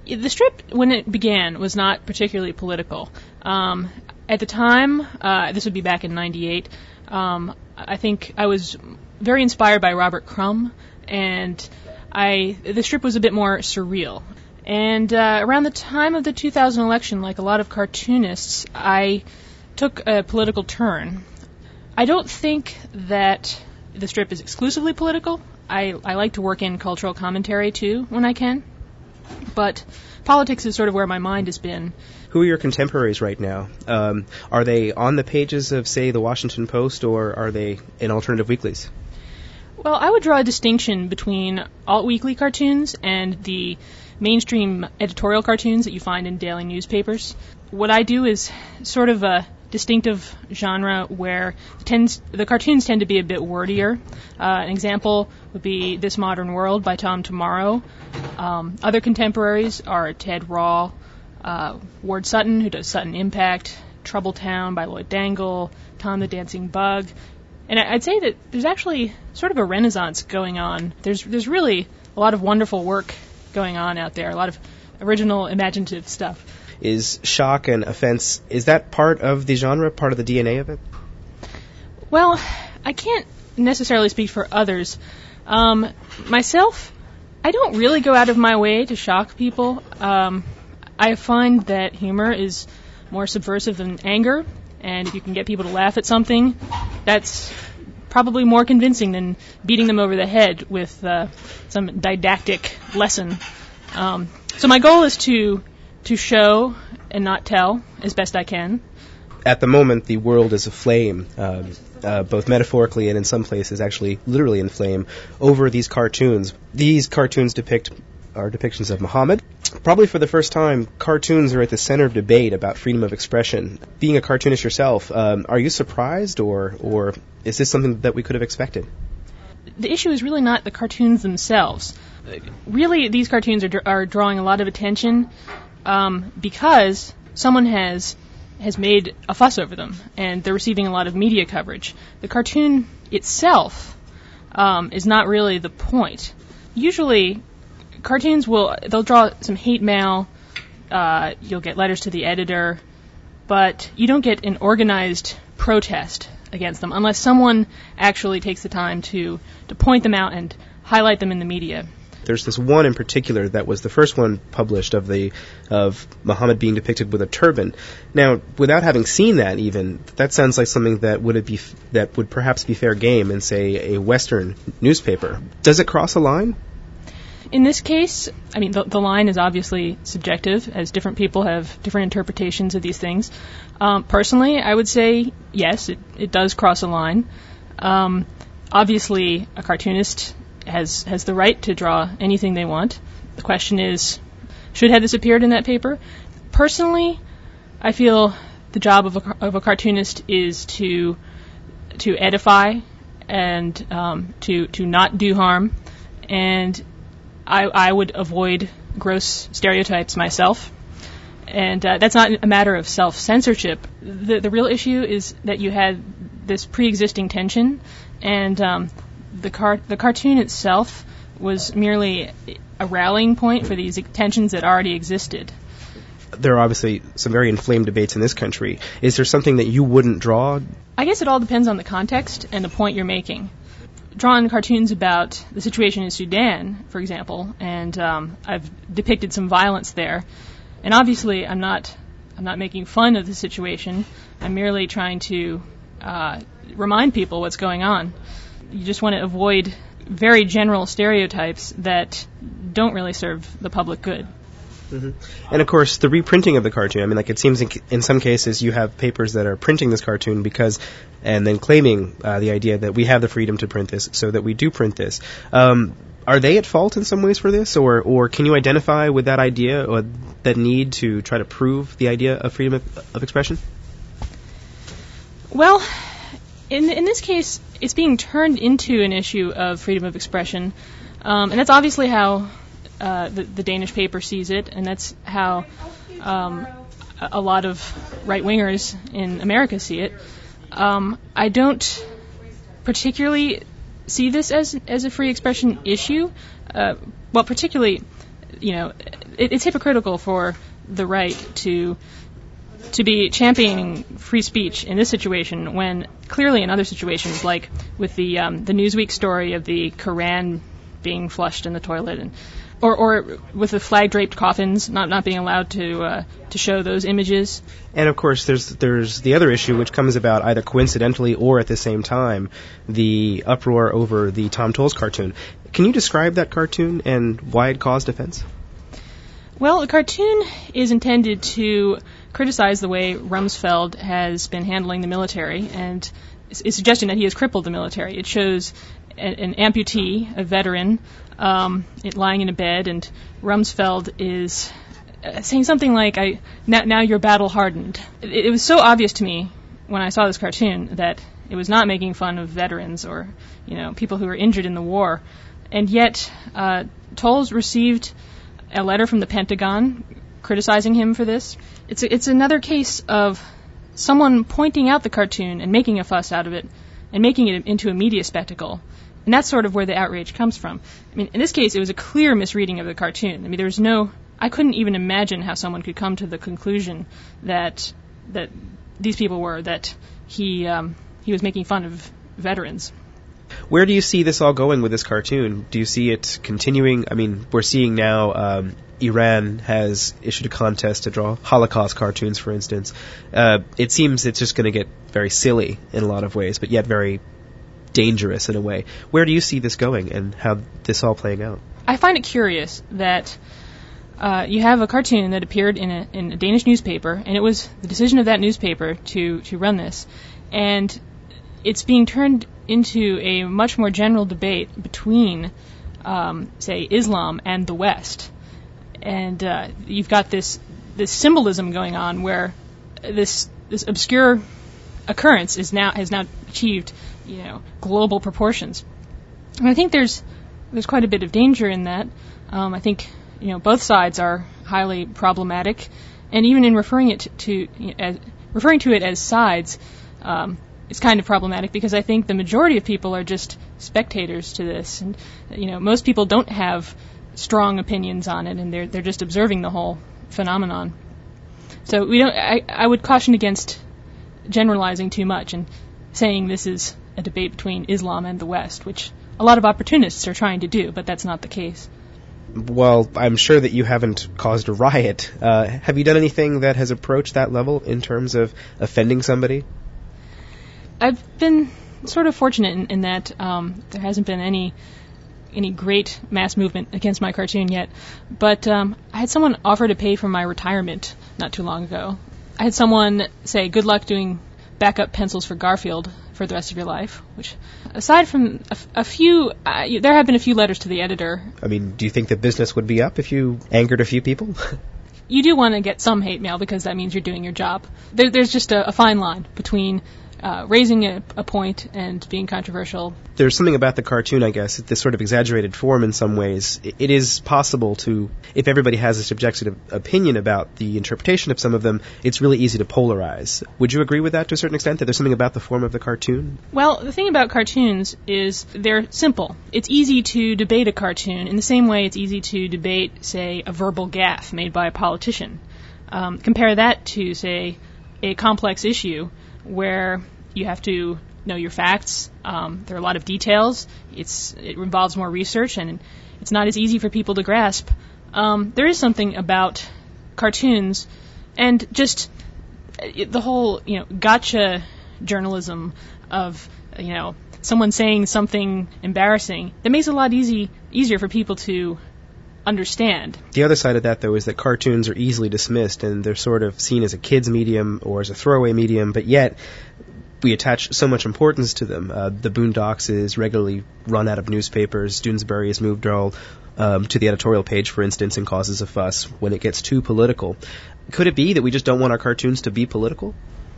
The strip, when it began, was not particularly political. At the time, this would be back in '98, I think I was very inspired by Robert Crumb, and the strip was a bit more surreal. And around the time of the 2000 election, like a lot of cartoonists, I took a political turn. I don't think that the strip is exclusively political. I like to work in cultural commentary, too, when I can. But politics is sort of where my mind has been. Who are your contemporaries right now? Are they on the pages of, say, the Washington Post, or are they in alternative weeklies? Well, I would draw a distinction between alt-weekly cartoons and the mainstream editorial cartoons that you find in daily newspapers. What I do is sort of a distinctive genre where the cartoons tend to be a bit wordier. An example would be This Modern World by Tom Tomorrow. Other contemporaries are Ted Rawl, Ward Sutton, who does Sutton Impact, Troubletown by Lloyd Dangle, Tom the Dancing Bug. And I'd say that there's actually sort of a renaissance going on. There's really a lot of wonderful work going on out there, a lot of original, imaginative stuff. Is shock and offense, is that part of the genre, part of the DNA of it? Well, I can't necessarily speak for others. Myself, I don't really go out of my way to shock people. I find that humor is more subversive than anger, and if you can get people to laugh at something, that's probably more convincing than beating them over the head with some didactic lesson. So my goal is to show and not tell as best I can. At the moment, the world is aflame, both metaphorically and in some places actually literally in flame, over these cartoons. These cartoons are depictions of Muhammad. Probably for the first time, cartoons are at the center of debate about freedom of expression. Being a cartoonist yourself, are you surprised, or is this something that we could have expected? The issue is really not the cartoons themselves. Really, these cartoons are drawing a lot of attention because someone has made a fuss over them, and they're receiving a lot of media coverage. The cartoon itself is not really the point. Usually, cartoons they'll draw some hate mail, you'll get letters to the editor, but you don't get an organized protest against them unless someone actually takes the time to point them out and highlight them in the media. There's this one in particular that was the first one published of Muhammad being depicted with a turban. Now, without having seen that even, that sounds like something that would perhaps be fair game in, say, a Western newspaper. Does it cross a line? In this case, I mean, the line is obviously subjective, as different people have different interpretations of these things. Personally, I would say, yes, it does cross a line. Obviously, a cartoonist has the right to draw anything they want. The question is, had this appeared in that paper? Personally, I feel the job of a cartoonist is to edify and to not do harm, and I would avoid gross stereotypes myself. And that's not a matter of self-censorship. The real issue is that you had this pre-existing tension, and the cartoon itself was merely a rallying point for these tensions that already existed. There are obviously some very inflamed debates in this country. Is there something that you wouldn't draw? I guess it all depends on the context and the point you're making. Drawn cartoons about the situation in Sudan, for example, and I've depicted some violence there. And obviously, I'm not making fun of the situation. I'm merely trying to remind people what's going on. You just want to avoid very general stereotypes that don't really serve the public good. Mm-hmm. And of course, the reprinting of the cartoon. I mean, like, it seems in some cases you have papers that are printing this cartoon and then claiming the idea that we have the freedom to print this, so that we do print this. Are they at fault in some ways for this, or can you identify with that idea or that need to try to prove the idea of freedom of expression? Well, in this case, it's being turned into an issue of freedom of expression, and that's obviously how the Danish paper sees it, and that's how a lot of right-wingers in America see it. I don't particularly see this as a free expression issue. Well, particularly, it's hypocritical for the right to be championing free speech in this situation when clearly in other situations, like with the Newsweek story of the Koran being flushed in the toilet, and or with the flag-draped coffins not being allowed to show those images. And of course, there's the other issue which comes about either coincidentally or at the same time, the uproar over the Tom Towles cartoon. Can you describe that cartoon and why it caused offense? Well, the cartoon is intended to criticize the way Rumsfeld has been handling the military, and is suggesting that he has crippled the military. It shows an amputee, a veteran, lying in a bed, and Rumsfeld is saying something like, now you're battle-hardened. It was so obvious to me when I saw this cartoon that it was not making fun of veterans or, people who were injured in the war. And yet, Towles received a letter from the Pentagon criticizing him for this. It's another case of someone pointing out the cartoon and making a fuss out of it and making it into a media spectacle. And that's sort of where the outrage comes from. I mean, in this case, it was a clear misreading of the cartoon. I mean, I couldn't even imagine how someone could come to the conclusion that these people were, that he was making fun of veterans. Where do you see this all going with this cartoon? Do you see it continuing? I mean, we're seeing now Iran has issued a contest to draw Holocaust cartoons, for instance. It seems it's just going to get very silly in a lot of ways, but yet very dangerous in a way. Where do you see this going and how this all playing out? I find it curious that you have a cartoon that appeared in a Danish newspaper, and it was the decision of that newspaper to run this, and it's being turned into a much more general debate between, say, Islam and the West. And you've got this symbolism going on where this obscure occurrence has now achieved, global proportions. And I think there's quite a bit of danger in that. I think both sides are highly problematic, and even in referring to it as sides, it's kind of problematic because I think the majority of people are just spectators to this, and most people don't have strong opinions on it, and they're just observing the whole phenomenon. So I would caution against generalizing too much and saying this is a debate between Islam and the West, which a lot of opportunists are trying to do, but that's not the case. Well, I'm sure that you haven't caused a riot. Have you done anything that has approached that level in terms of offending somebody? I've been sort of fortunate in that there hasn't been any great mass movement against my cartoon yet, but I had someone offer to pay for my retirement not too long ago. I had someone say, good luck doing backup pencils for Garfield for the rest of your life, which, aside from a few, there have been a few letters to the editor. I mean, do you think that business would be up if you angered a few people? You do want to get some hate mail because that means you're doing your job. There's just a fine line between raising a point and being controversial. There's something about the cartoon, I guess, this sort of exaggerated form in some ways. It is possible to, if everybody has a subjective opinion about the interpretation of some of them, it's really easy to polarize. Would you agree with that to a certain extent, that there's something about the form of the cartoon? Well, the thing about cartoons is they're simple. It's easy to debate a cartoon in the same way it's easy to debate, say, a verbal gaffe made by a politician. Compare that to, say, a complex issue where you have to know your facts. There are a lot of details. It involves more research, and it's not as easy for people to grasp. There is something about cartoons and just the whole, gotcha journalism of, someone saying something embarrassing that makes it a lot easier for people to understand. The other side of that, though, is that cartoons are easily dismissed and they're sort of seen as a kid's medium or as a throwaway medium, but yet we attach so much importance to them. The Boondocks is regularly run out of newspapers. Doonesbury is moved all to the editorial page, for instance, and causes a fuss when it gets too political. Could it be that we just don't want our cartoons to be political?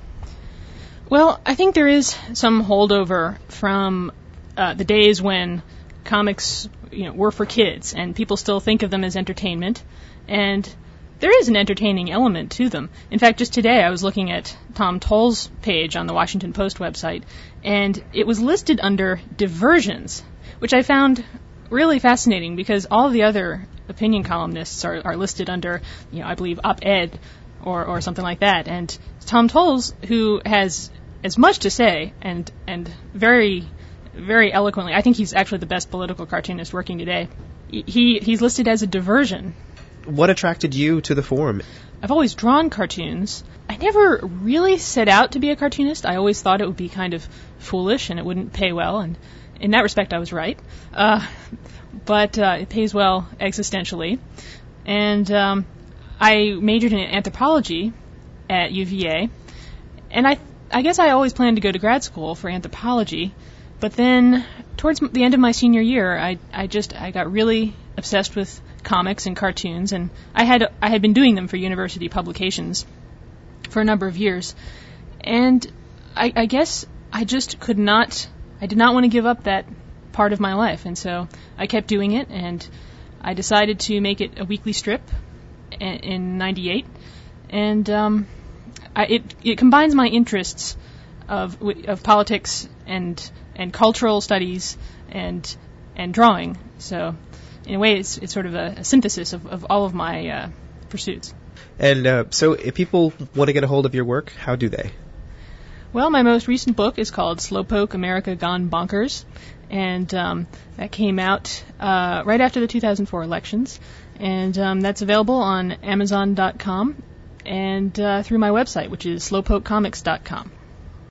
Well, I think there is some holdover from the days when comics were for kids, and people still think of them as entertainment, and there is an entertaining element to them. In fact, just today I was looking at Tom Towles' page on the Washington Post website, and it was listed under diversions, which I found really fascinating because all of the other opinion columnists are listed under, I believe, op-ed or something like that. And Tom Towles, who has as much to say and very, very eloquently, I think he's actually the best political cartoonist working today. He's listed as a diversion. What attracted you to the forum? I've always drawn cartoons. I never really set out to be a cartoonist. I always thought it would be kind of foolish and it wouldn't pay well, and in that respect I was right. But it pays well existentially. And I majored in anthropology at UVA, and I guess I always planned to go to grad school for anthropology, but then towards the end of my senior year, I got really obsessed with comics and cartoons, and I had been doing them for university publications for a number of years, and I guess I just did not want to give up that part of my life, and so I kept doing it, and I decided to make it a weekly strip in '98, and it combines my interests of politics and cultural studies and drawing. So in a way, it's sort of a synthesis of all of my pursuits. And so if people want to get a hold of your work, how do they? Well, my most recent book is called Slowpoke America Gone Bonkers, and that came out right after the 2004 elections, and that's available on Amazon.com and through my website, which is slowpokecomics.com.